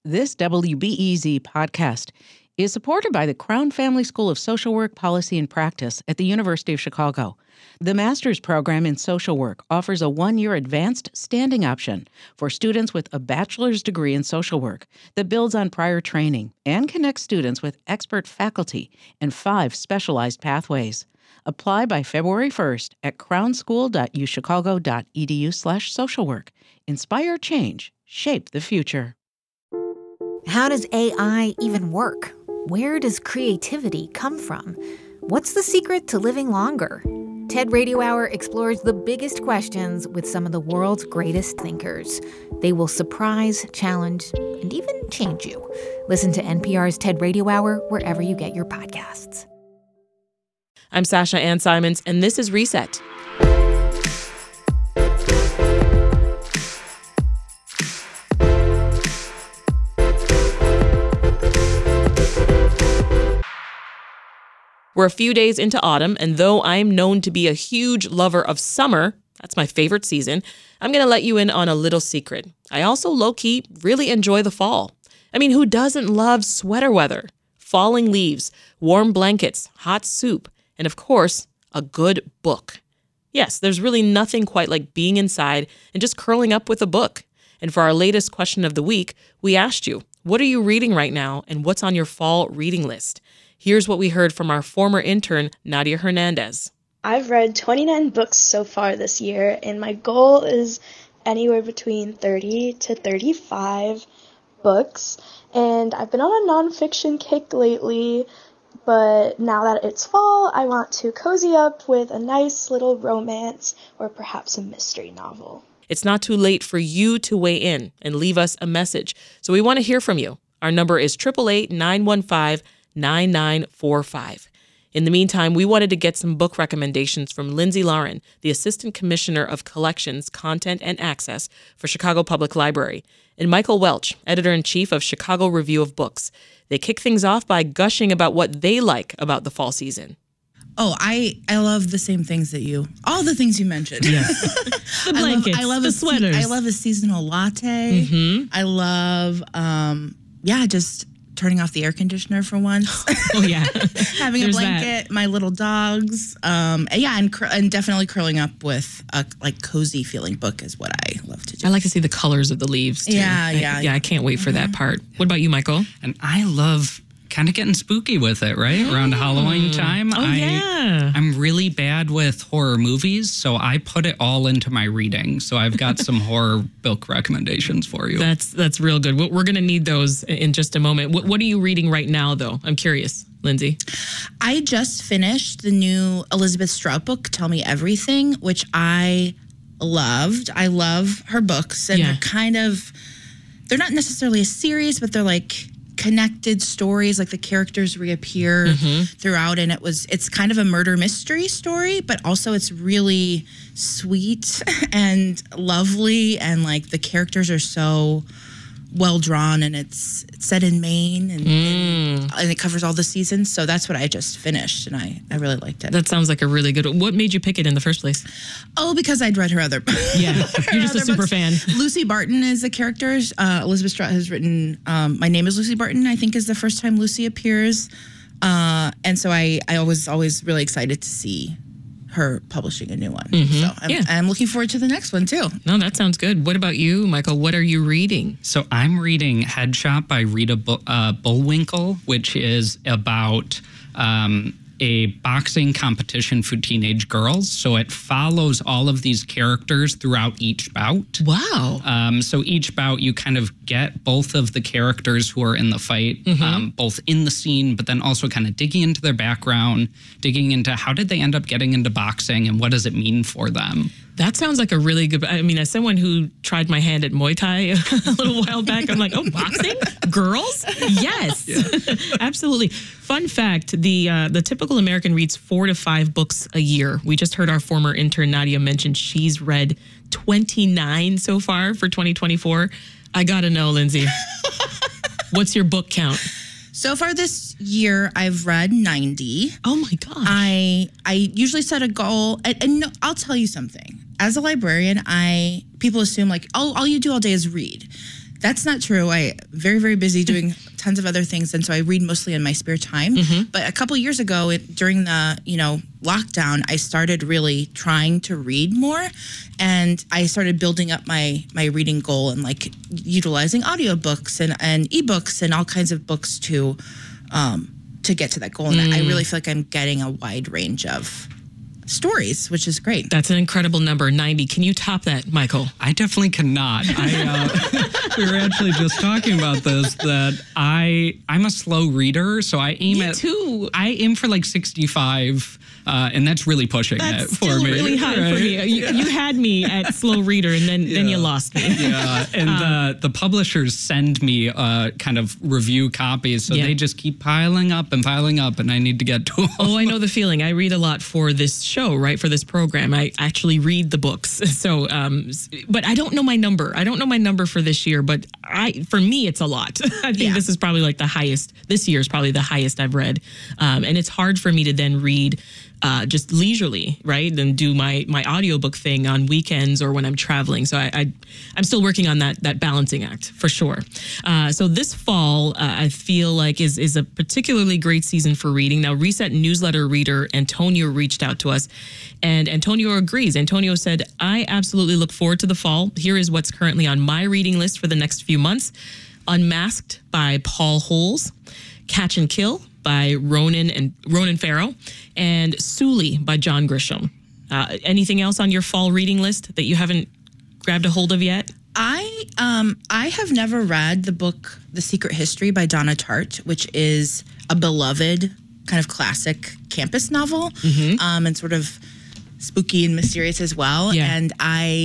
This WBEZ podcast is supported by the Crown Family School of Social Work, Policy, and Practice at the University of Chicago. The master's program in social work offers a one-year advanced standing option for students with a bachelor's degree in social work that builds on prior training and connects students with expert faculty and 5 specialized pathways. Apply by February 1st at crownschool.uchicago.edu/socialwork. Inspire change. Shape the future. How does AI even work? Where does creativity come from? What's the secret to living longer? TED Radio Hour explores the biggest questions with some of the world's greatest thinkers. They will surprise, challenge, and even change you. Listen to NPR's TED Radio Hour wherever you get your podcasts. I'm Sasha Ann Simons, and this is Reset. We're a few days into autumn, and though I'm known to be a huge lover of summer, that's my favorite season, I'm going to let you in on a little secret. I also low-key really enjoy the fall. I mean, who doesn't love sweater weather? Falling leaves, warm blankets, hot soup, and of course, a good book. Yes, there's really nothing quite like being inside and just curling up with a book. And for our latest question of the week, we asked you, what are you reading right now and what's on your fall reading list? Here's what we heard from our former intern, Nadia Hernandez. I've read 29 books so far this year, and my goal is anywhere between 30 to 35 books. And I've been on a nonfiction kick lately, but now that it's fall, I want to cozy up with a nice little romance or perhaps a mystery novel. It's not too late for you to weigh in and leave us a message. So we want to hear from you. Our number is 888-915-9945. In the meantime, we wanted to get some book recommendations from Lindsay Lauren, the Assistant Commissioner of Collections, Content, and Access for Chicago Public Library, and Michael Welch, Editor-in-Chief of Chicago Review of Books. They kick things off by gushing about what they like about the fall season. Oh, I love the same things that all the things you mentioned. Yes. The blankets, I love the sweaters. I love a seasonal latte. Mm-hmm. I love, just turning off the air conditioner for once. Oh, yeah. Having a blanket, my little dogs. And definitely curling up with a cozy feeling book is what I love to do. I like to see the colors of the leaves, too. I can't wait for that part. What about you, Michael? And I love kind of getting spooky with it, right? Around Halloween time. I'm really bad with horror movies, so I put it all into my reading. So I've got some horror book recommendations for you. That's real good. We're going to need those in just a moment. What are you reading right now, though? I'm curious. Lindsay? I just finished the new Elizabeth Strout book, Tell Me Everything, which I loved. I love her books, and they're not necessarily a series, but they're like connected stories, like the characters reappear throughout, and it's kind of a murder mystery story, but also it's really sweet and lovely, and like the characters are so well drawn, and it's set in Maine, and it covers all the seasons. So that's what I just finished, and I really liked it. That sounds like a really good one. What made you pick it in the first place? Oh, because I'd read her other books. Yeah, you're just a super fan. Lucy Barton is the character. Elizabeth Strout has written My Name is Lucy Barton, I think is the first time Lucy appears. And so I was always really excited to see her publishing a new one. So I'm looking forward to the next one too. No, that sounds good. What about you, Michael? What are you reading? So I'm reading Head Shop by Rita Bullwinkle, which is about a boxing competition for teenage girls. So it follows all of these characters throughout each bout. Wow. So each bout, you kind of get both of the characters who are in the fight, both in the scene, but then also kind of digging into their background, digging into how did they end up getting into boxing and what does it mean for them. That sounds like a really good, I mean, as someone who tried my hand at Muay Thai a little while back, I'm like, oh, boxing? Girls? Yes, absolutely. Fun fact, the typical American reads 4 to 5 books a year. We just heard our former intern, Nadia, mention she's read 29 so far for 2024. I gotta know, Lindsay, what's your book count? So far this year, I've read 90. Oh my gosh. I usually set a goal, and no, I'll tell you something. As a librarian, people assume like, oh, all you do all day is read. That's not true. I very, very busy doing tons of other things, and so I read mostly in my spare time. But a couple years ago, during the lockdown, I started really trying to read more, and I started building up my reading goal and like utilizing audiobooks and ebooks and all kinds of books to get to that goal. And I really feel like I'm getting a wide range of stories, which is great. That's an incredible number, 90. Can you top that, Michael? I definitely cannot. We were actually just talking about this, that I'm a slow reader, so I aim too. I aim for like 65. And that's really pushing it for still me. Really high for me. You had me at slow reader, and then you lost me. Yeah, and the publishers send me kind of review copies, so they just keep piling up, and I need to get to them. Oh, I know the feeling. I read a lot for this show, right? For this program, I actually read the books. So, but I don't know my number. I don't know my number for this year, but for me, it's a lot. I think this is probably like the highest. This year is probably the highest I've read, and it's hard for me to then read. Just leisurely, right? And do my audiobook thing on weekends or when I'm traveling. So I'm still working on that balancing act for sure. So this fall, I feel like is a particularly great season for reading. Now, Reset newsletter reader Antonio reached out to us, and Antonio agrees. Antonio said, I absolutely look forward to the fall. Here is what's currently on my reading list for the next few months. Unmasked by Paul Holes, Catch and Kill by Ronan Farrow, and Sully by John Grisham. Anything else on your fall reading list that you haven't grabbed a hold of yet? I have never read the book The Secret History by Donna Tartt, which is a beloved kind of classic campus novel, and sort of spooky and mysterious as well. Yeah. And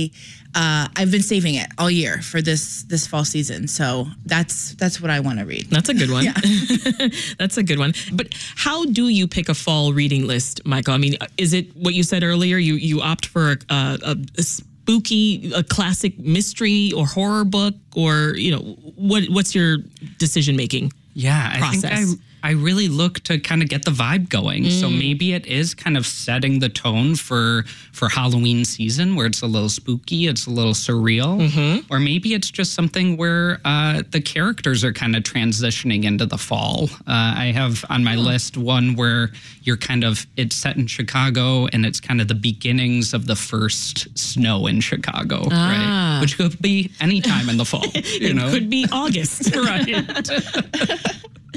I've been saving it all year for this fall season. So that's what I want to read. That's a good one. Yeah. That's a good one. But how do you pick a fall reading list, Michael? I mean, is it what you said earlier? You opt for a spooky, a classic mystery or horror book, or what's your decision making? Yeah, process? I think I really look to kind of get the vibe going. So maybe it is kind of setting the tone for Halloween season, where it's a little spooky, it's a little surreal. Or maybe it's just something where the characters are kind of transitioning into the fall. I have on my list one where it's set in Chicago, and it's kind of the beginnings of the first snow in Chicago, right? Which could be any time in the fall. It could be August. Right.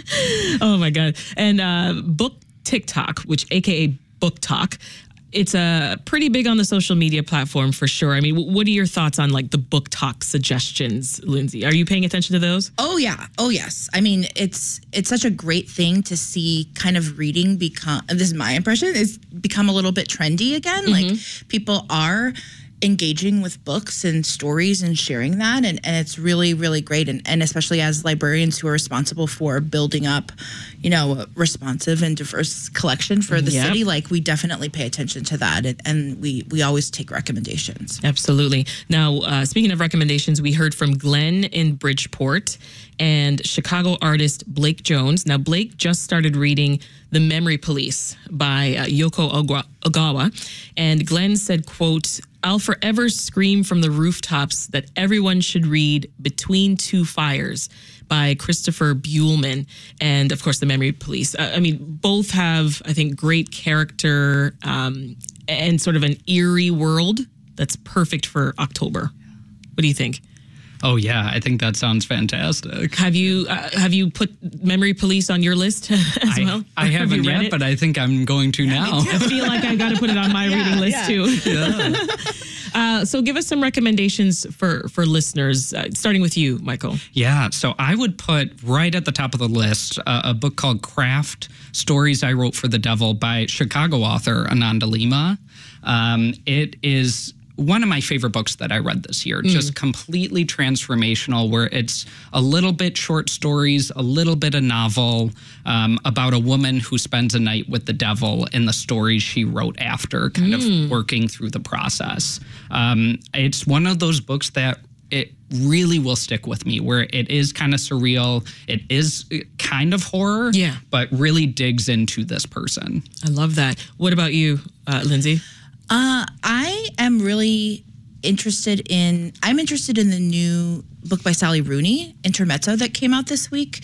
Oh my God. And Book TikTok, which AKA Book Talk, it's pretty big on the social media platform for sure. I mean, what are your thoughts on like the Book Talk suggestions, Lindsay? Are you paying attention to those? Oh yeah. Oh yes. I mean, it's such a great thing to see kind of reading become, this is my impression, is become a little bit trendy again. Like people are engaging with books and stories and sharing that. And it's really, really great. And especially as librarians who are responsible for building up, a responsive and diverse collection for the city, like we definitely pay attention to that. And we always take recommendations. Absolutely. Now, speaking of recommendations, we heard from Glenn in Bridgeport and Chicago artist Blake Jones. Now, Blake just started reading The Memory Police by Yoko Ogawa. And Glenn said, quote, I'll forever scream from the rooftops that everyone should read Between Two Fires by Christopher Buehlman, and of course, The Memory Police. I mean, both have, I think, great character and sort of an eerie world that's perfect for October. What do you think? Oh yeah, I think that sounds fantastic. Have you put Memory Police on your list as well? I haven't yet, but I think I'm going to now. I feel like I got to put it on my reading list too. Yeah. So give us some recommendations for listeners, starting with you, Michael. Yeah, so I would put right at the top of the list a book called Craft, Stories I Wrote for the Devil by Chicago author Ananda Lima. It is one of my favorite books that I read this year, just completely transformational, where it's a little bit short stories, a little bit of novel about a woman who spends a night with the devil and the stories she wrote after, kind of working through the process. It's one of those books that it really will stick with me, where it is kind of surreal, it is kind of horror, but really digs into this person. I love that. What about you, Lindsay? I am really interested in the new book by Sally Rooney, Intermezzo, that came out this week.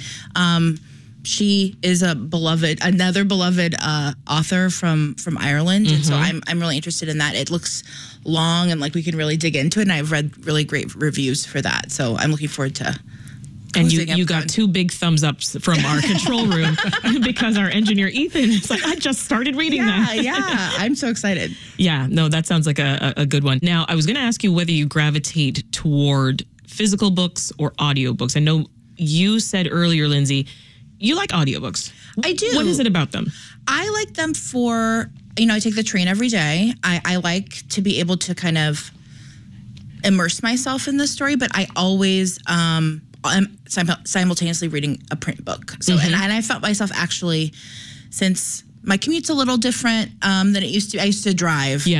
She is another beloved author from Ireland, and so I'm really interested in that. It looks long and like we can really dig into it, and I've read really great reviews for that. So I'm looking forward to. And you got 2 big thumbs ups from our control room because our engineer Ethan is like, I just started reading that. Yeah, I'm so excited. Yeah, no, that sounds like a good one. Now, I was going to ask you whether you gravitate toward physical books or audiobooks. I know you said earlier, Lindsay, you like audiobooks. I do. What is it about them? I like them for, I take the train every day. I like to be able to kind of immerse myself in the story, but I always I'm simultaneously reading a print book. So, and I felt myself actually, since my commute's a little different than it used to. I used to drive in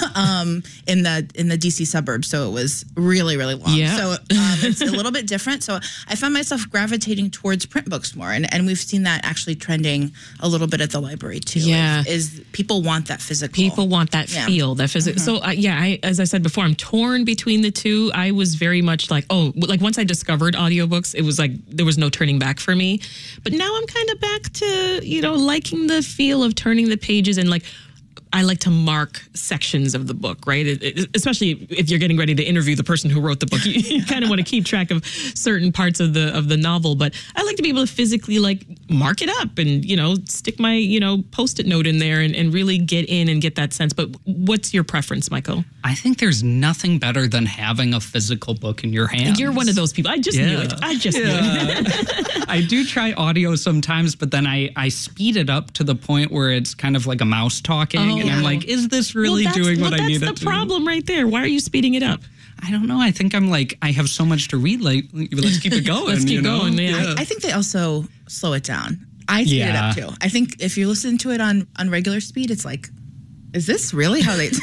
the DC suburbs, so it was really, really long. Yeah. So it's a little bit different. So I found myself gravitating towards print books more, and we've seen that actually trending a little bit at the library too. Yeah, is people want that physical. People want that feel, that physical. So as I said before, I'm torn between the two. I was very much like once I discovered audiobooks, it was like there was no turning back for me. But now I'm kind of back to liking the feel of turning the pages, and I like to mark sections of the book, right? Especially if you're getting ready to interview the person who wrote the book, you kind of want to keep track of certain parts of the novel. But I like to be able to physically mark it up and stick my Post-it note in there and really get in and get that sense. But what's your preference, Michael? I think there's nothing better than having a physical book in your hands. You're one of those people. I just knew it. I just knew it. I do try audio sometimes, but then I speed it up to the point where it's kind of like a mouse talking. And I'm like, is this really doing what I need it to? That's the problem right there. Why are you speeding it up? I don't know. I think I'm I have so much to read. Let's keep it going. Let's keep going. Yeah. I think they also slow it down. I speed it up too. I think if you listen to it on regular speed, it's like, is this really how they...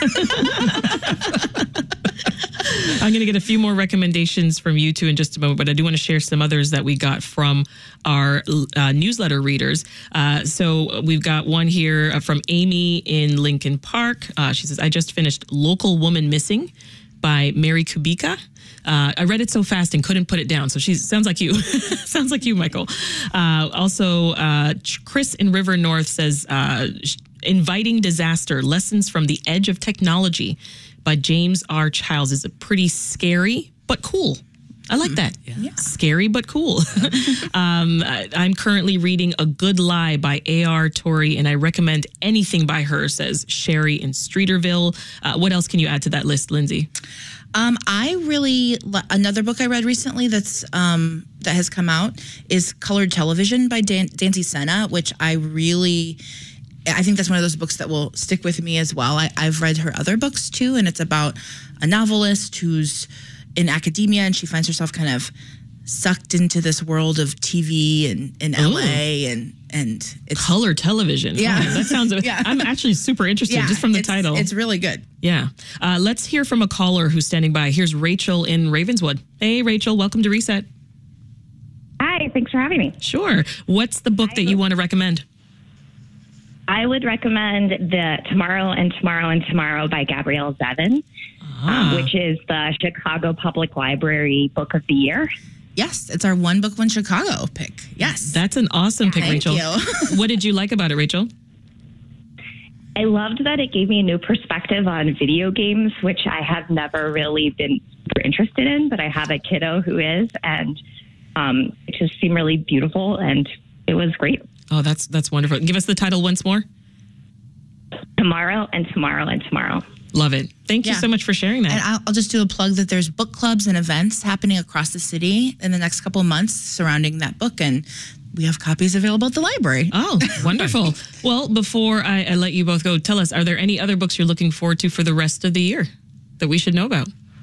I'm going to get a few more recommendations from you two in just a moment, but I do want to share some others that we got from our newsletter readers. So we've got one here from Amy in Lincoln Park. She says, I just finished Local Woman Missing by Mary Kubica. I read it so fast and couldn't put it down. So she sounds like you. Sounds like you, Michael. Also, Chris in River North says, Inviting Disaster, Lessons from the Edge of Technology by James R. Childs is a pretty scary but cool. I like that. Yeah. Scary but cool. I'm currently reading A Good Lie by A.R. Torrey, and I recommend anything by her, says Sherry in Streeterville. What else can you add to that list, Lindsay? Another book I read recently that has come out is Colored Television by Danzy Senna, which I think that's one of those books that will stick with me as well. I've read her other books too, and it's about a novelist who's in academia, and she finds herself kind of sucked into this world of TV and in LA, and it's Color Television. Yeah, that sounds. I'm actually super interested just from the title. It's really good. Yeah. Let's hear from a caller who's standing by. Here's Rachel in Ravenswood. Hey, Rachel, welcome to Reset. Hi, thanks for having me. Sure. What's the book that you want to recommend? I would recommend the Tomorrow and Tomorrow and Tomorrow by Gabrielle Zevin, which is the Chicago Public Library Book of the Year. Yes, it's our One Book, One Chicago pick. Yes. That's an awesome pick, Thank Rachel. you. What did you like about it, Rachel? I loved that it gave me a new perspective on video games, which I have never really been super interested in, but I have a kiddo who is, and it just seemed really beautiful, and it was great. Oh, that's wonderful. Give us the title once more. Tomorrow and Tomorrow and Tomorrow. Love it. Thank you so much for sharing that. And I'll just do a plug that there's book clubs and events happening across the city in the next couple of months surrounding that book, and we have copies available at the library. Oh, wonderful. Well, before I let you both go, tell us, are there any other books you're looking forward to for the rest of the year that we should know about?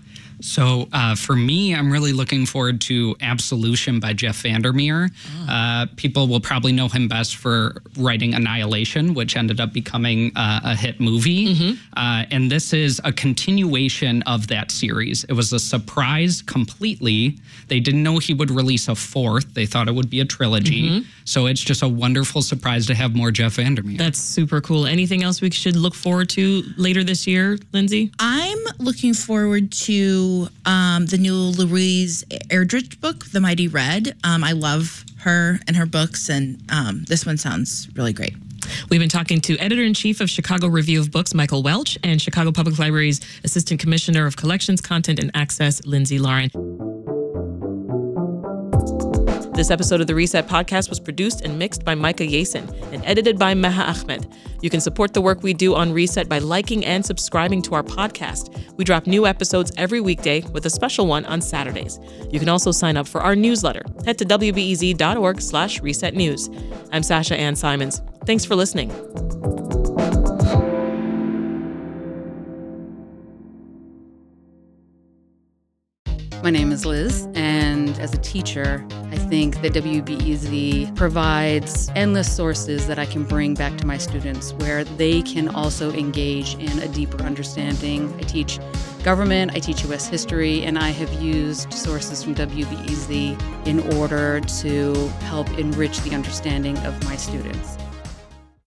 So for me, I'm really looking forward to Absolution by Jeff Vandermeer. People will probably know him best for writing Annihilation, which ended up becoming a hit movie. And this is a continuation of that series. It was a surprise completely. They didn't know he would release a fourth. They thought it would be a trilogy. So it's just a wonderful surprise to have more Jeff Vandermeer. That's super cool. Anything else we should look forward to later this year, Lindsay? I'm looking forward to the new Louise Erdrich book, The Mighty Red. I love her and her books, and this one sounds really great. We've been talking to Editor-in-Chief of Chicago Review of Books, Michael Welch, and Chicago Public Library's Assistant Commissioner of Collections, Content, and Access, Lindsay Lauren. This episode of the Reset Podcast was produced and mixed by Micah Yasin and edited by Meha Ahmed. You can support the work we do on Reset by liking and subscribing to our podcast. We drop new episodes every weekday with a special one on Saturdays. You can also sign up for our newsletter. Head to wbez.org/resetnews. I'm Sasha Ann Simons. Thanks for listening. My name is Liz, and as a teacher, I think that WBEZ provides endless sources that I can bring back to my students where they can also engage in a deeper understanding. I teach government, I teach U.S. history, and I have used sources from WBEZ in order to help enrich the understanding of my students.